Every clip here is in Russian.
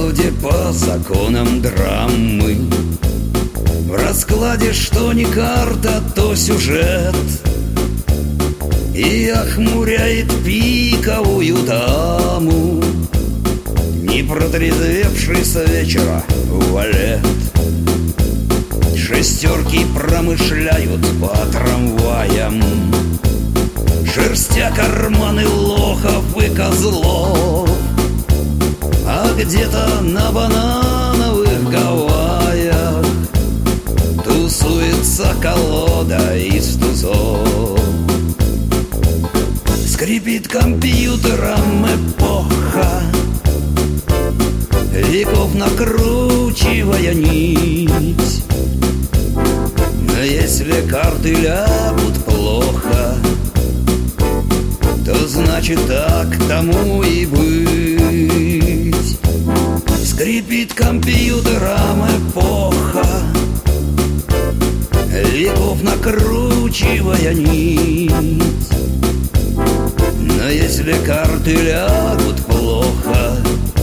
колоде по законам драмы. В раскладе что ни карта, то сюжет, и охмуряет пиковую даму не протрезвевший с вечера валет. Шестерки промышляют по трамваям, шерстя карманы лохов и козлов. А где-то на банановых Гавайях тусуется колода из тузов. Скрипит компьютером эпоха, веков накручивая нить. Но если карты лягут плохо, то значит так тому и быть. Скрипит компьютером эпоха, веков накручивая нить. Но если карты лягут плохо,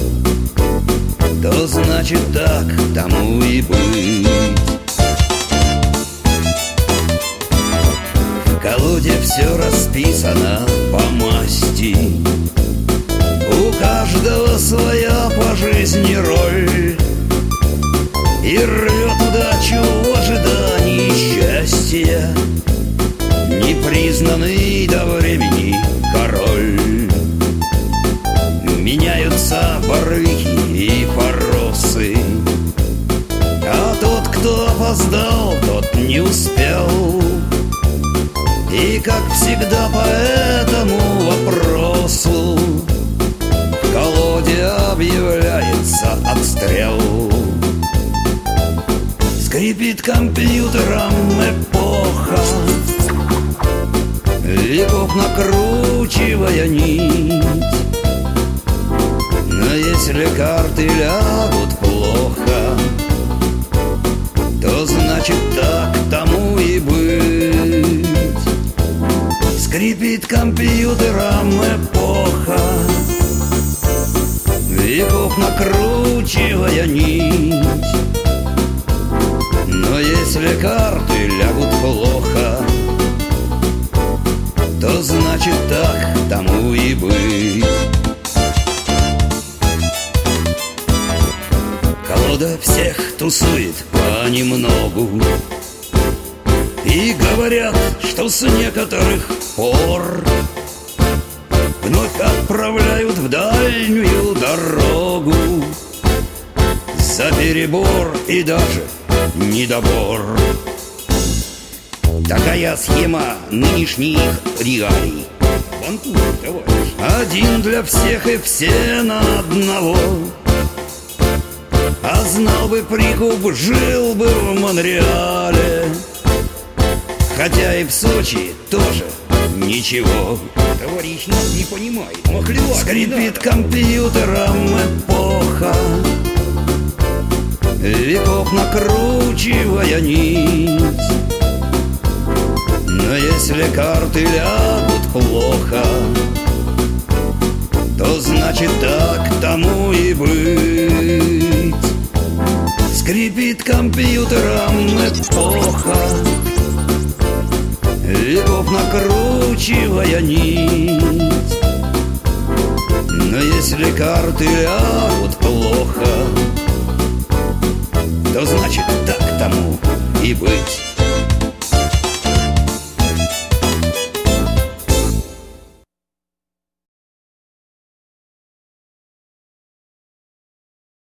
то значит так тому и быть. В колоде все расписано по масти, у каждого своя по жизни роль, и рвет удачу в ожидании счастья непризнанный до времени король. Меняются барвихи и форосы, а тот, кто опоздал, тот не успел. И, как всегда, по этому вопросу в колоде объявляется отстрел. Скрипит компьютером эпоха, веков накручивая нить. Но если карты лягут плохо, то значит так тому и быть. Скрипит компьютером эпоха, веков накручивая нить. Но если карты лягут плохо, то значит так тому и быть. Колода всех тусует понемногу, и говорят, что с некоторых пор вновь отправляют в дальнюю дорогу за перебор и даже недобор. Такая схема нынешних реалий. Ванкувер, товарищ. Один для всех и все на одного. А знал бы прикуп, жил бы в Монреале, хотя и в Сочи тоже ничего. Товарищ нас не понимает. Махлевак. Скрипит компьютером эпоха, веков накручивая нить. Но если карты лягут плохо, то значит так тому и быть. Скрипит компьютером эпоха, веков накручивая нить. Но если карты лягут плохо, то значит так тому и быть.